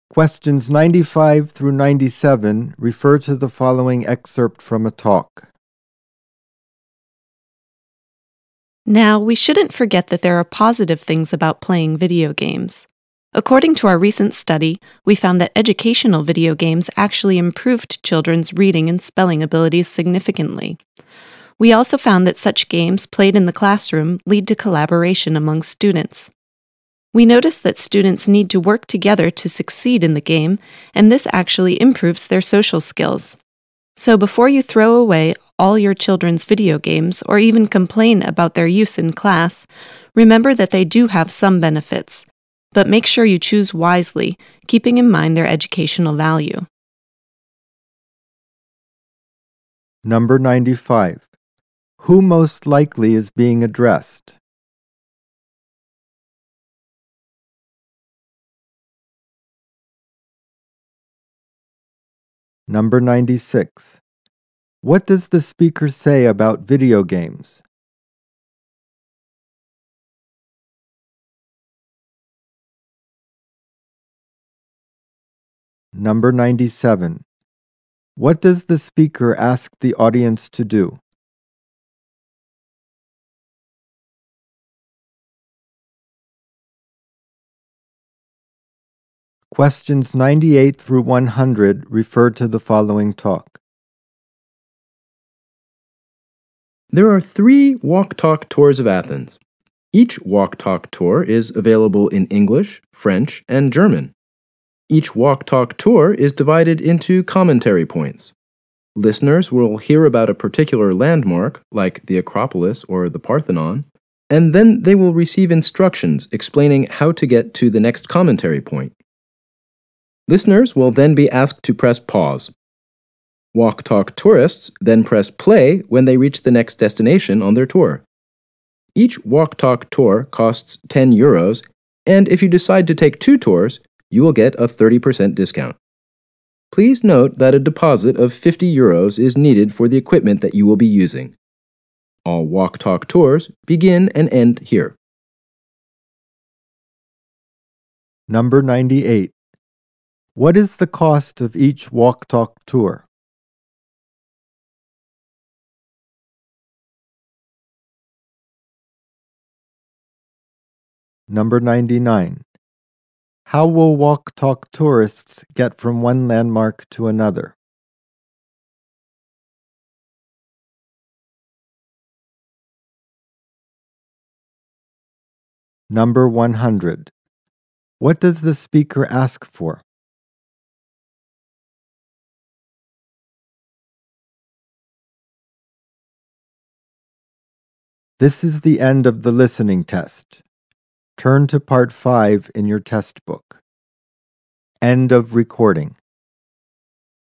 Questions 95 through 97 refer to the following excerpt from a talk. Now, we shouldn't forget that there are positive things about playing video games. According to our recent study, we found that educational video games actually improved children's reading and spelling abilities significantly. We also found that such games played in the classroom lead to collaboration among students. We noticed that students need to work together to succeed in the game, and this actually improves their social skills. So before you throw away all your children's video games or even complain about their use in class, remember that they do have some benefits, but make sure you choose wisely, keeping in mind their educational value. Number 95. Who most likely is being addressed? Number 96. What does the speaker say about video games? Number 97. What does the speaker ask the audience to do? Questions 98 through 100 refer to the following talk. There are 3 walk-talk tours of Athens. Each walk-talk tour is available in English, French, and German. Each walk-talk tour is divided into commentary points. Listeners will hear about a particular landmark, like the Acropolis or the Parthenon, and then they will receive instructions explaining how to get to the next commentary point. Listeners will then be asked to press pause. Walk-talk tourists then press play when they reach the next destination on their tour. Each walk-talk tour costs 10 euros, and if you decide to take 2 tours, you will get a 30% discount. Please note that a deposit of 50 euros is needed for the equipment that you will be using. All walk-talk tours begin and end here. Number 98. What is the cost of each walk-talk tour? Number 99. How will walk-talk tourists get from one landmark to another? Number 100. What does the speaker ask for? This is the end of the listening test. Turn to Part 5 in your test book. End of recording.